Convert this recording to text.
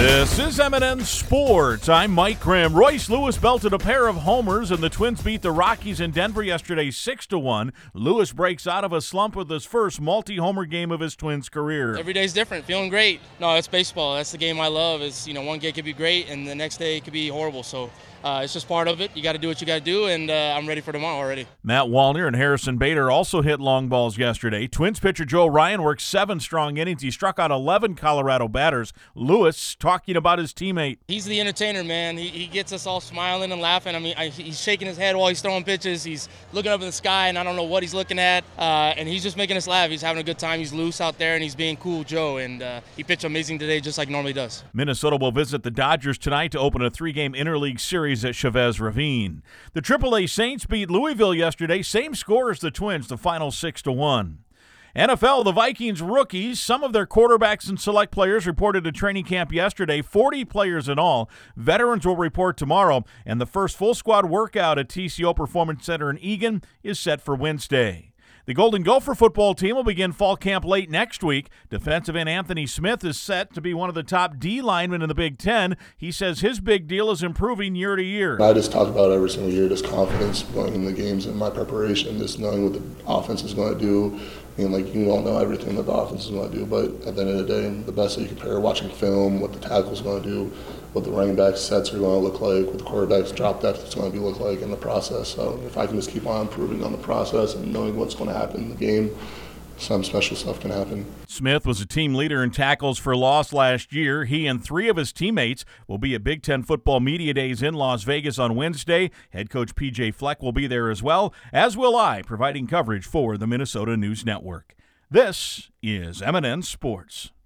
This is M&N Sports. I'm Mike Graham. Royce Lewis belted a pair of homers, and the Twins beat the Rockies in Denver yesterday 6-1. Lewis breaks out of a slump with his first multi-homer game of his Twins career. Every day's different. Feeling great. No, it's baseball. That's the game I love. One day could be great, and the next day it could be horrible. So it's just part of it. You got to do what you got to do, and I'm ready for tomorrow already. Matt Wallner and Harrison Bader also hit long balls yesterday. Twins pitcher Joe Ryan worked 7 strong innings. He struck out 11 Colorado batters. Lewis talking about his teammate. He's the entertainer, man. He gets us all smiling and laughing. He's shaking his head while he's throwing pitches. He's looking up in the sky, and I don't know what he's looking at. And he's just making us laugh. He's having a good time. He's loose out there, and he's being cool Joe. And he pitched amazing today, just like normally does. Minnesota will visit the Dodgers tonight to open a 3-game interleague series at Chavez Ravine. The AAA Saints beat Louisville yesterday. Same score as the Twins, the final 6-1. NFL, the Vikings rookies, some of their quarterbacks and select players reported to training camp yesterday, 40 players in all. Veterans will report tomorrow, and the first full squad workout at TCO Performance Center in Eagan is set for Wednesday. The Golden Gopher football team will begin fall camp late next week. Defensive end Anthony Smith is set to be one of the top D linemen in the Big Ten. He says his big deal is improving year to year. I just talk about every single year, just confidence going in the games and my preparation, just knowing what the offense is going to do. You don't know everything that the offense is going to do, but at the end of the day, the best that you compare watching film, what the tackle is going to do, what the running back sets are going to look like, what the quarterback's drop depth is going to look like in the process. So if I can just keep on improving on the process and knowing what's going to happen in the game, some special stuff can happen. Smith was a team leader in tackles for loss last year. He and 3 of his teammates will be at Big Ten Football Media Days in Las Vegas on Wednesday. Head coach P.J. Fleck will be there as well, as will I, providing coverage for the Minnesota News Network. This is M&N Sports.